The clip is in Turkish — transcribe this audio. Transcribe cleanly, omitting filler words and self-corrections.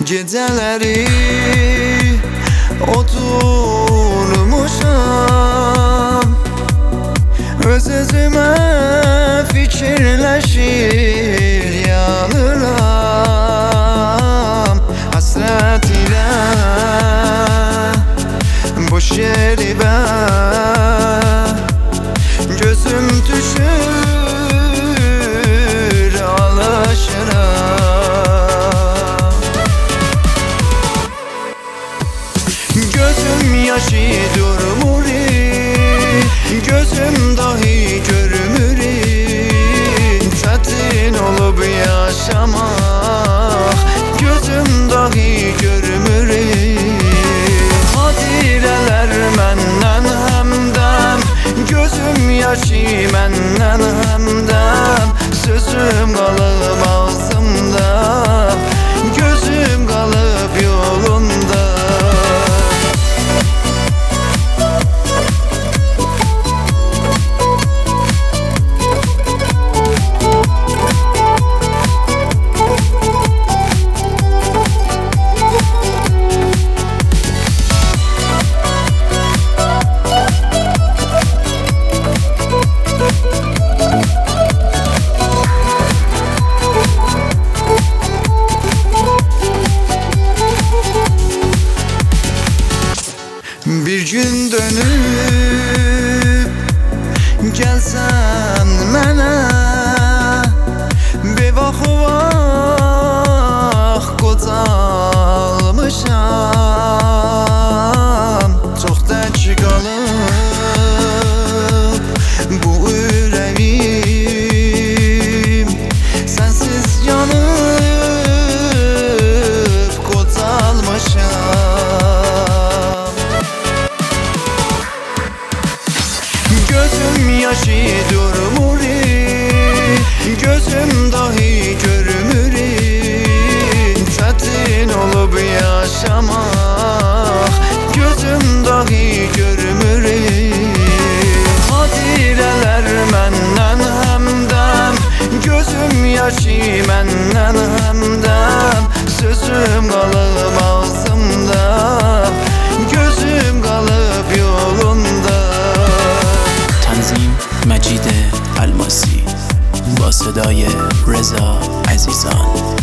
Geceleri oturmuşam, öz-özüme fikirleşir yanıram. Hasret ile boş yerime gözüm düşür alışıram. Gözüm yaşı durmur, gözüm dahi görmür. Çetin olup yaşamak, gözüm dahi görmür. Hadireler menden hemdem, gözüm yaşı menden hemdem. Sözüm kalıp ağzımda, gözüm kalıp yolunda. Bir gün dönüp gelsen mənə, bevax qocalmışam. Çox tək qalıb bu ürəyim, sənsiz yanıb qocalmışam. Gözüm yaşı durmur, gözüm dahi görmür. Çetin olup yaşamak, gözüm dahi görmür. Hadireler menden hemdem, gözüm yaşı menden hemdem. Sözüm kalıp ağzımda, gözüm kalıp yolunda. تنظیم مجید الماسی با صدای رضا عزیزان.